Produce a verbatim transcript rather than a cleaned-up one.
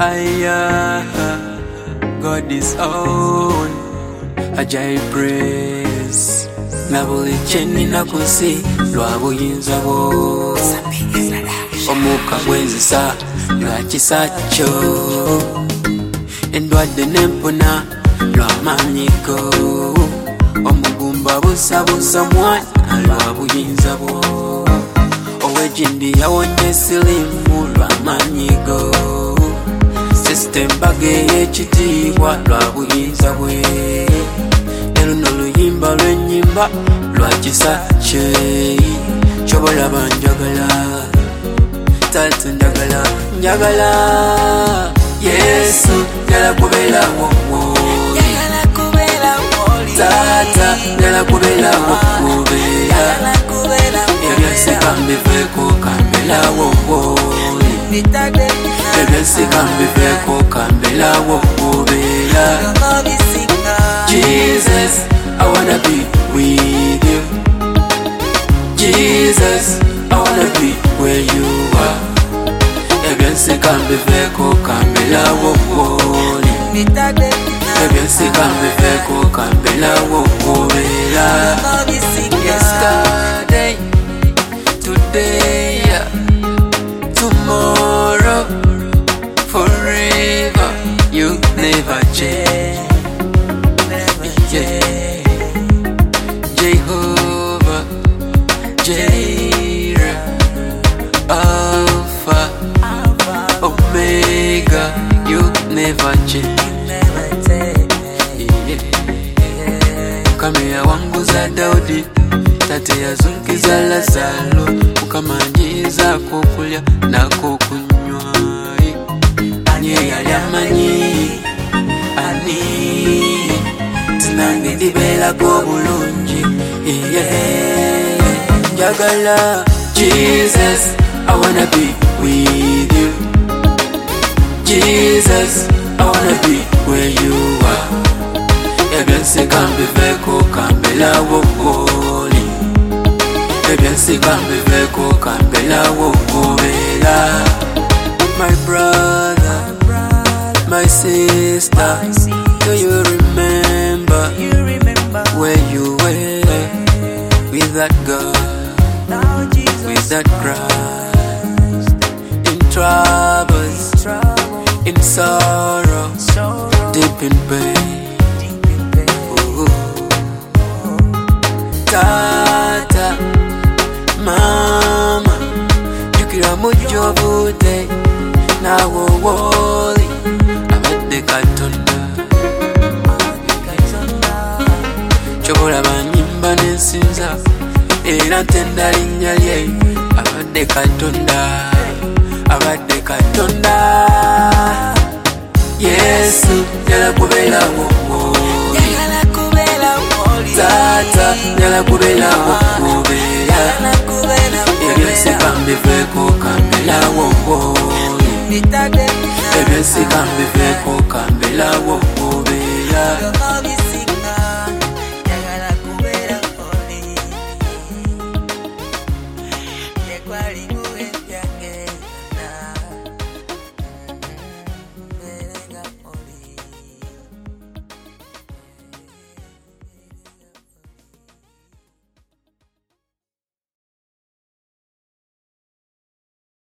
Aya, God is on. Ajay praise. Nabuli cheni na kusi lwabu yinzabo. Omuka gwenzisa lwa kisacho. Endwadde nempona lwa manyiko. Omugumba busa busa mwana lwa buyinzabo. Owejindi yawonye silimu lwa manyiko. System bage yekitiibwa lwa buyinza bwe. Ero n'oluyimba lw'ennyimba lwa kisa kye. Kyobalaba njagala tatu njagala njagala Yesu njagala kubeerawo njagala kubeerawo tata njagala kubeerawo kubeera ebyensika mbiveeko kamberawo ebyensika mbiveeko kamberawo kubeera Jesus, I wanna be with you. Jesus, I wanna be where you are. Ebyensika mbiveeko kamberawo ebyensika mbiveeko kamberawo kubeera yesterday, today, tomorrow, forever, you never change. Yeah. Jehovah, Jireh, Alpha, Omega, you never change. Yeah. Kamea wangu za Daudi, tate yazunkiza Lazaro, ukamanyiza kukulya na kukunywa. Anye yali amanyi, ani nange ndibeerako bulungi. Njagala Jesus, I wanna be with you. Jesus, I wanna be where you are. Ebyensika mbiveeko kamberawo ebyensika mbiveeko kamberawo kubeera. My brother, my sister, do you remember, you remember where you were with that girl, with that Christ, in troubles, in sorrow, deep in pain. Ooh. Tata, mama, jukira mujo bude na woli abadde Katonda. Kyobola banyimba n'ensinza era ntenda linnya lye abadde Katonda, abadde Katonda. Yesu njagala kubeerawo tata njagala kubeerawo kubeera ebyensika mbiveeko kamberawo ebyensika mbiveeko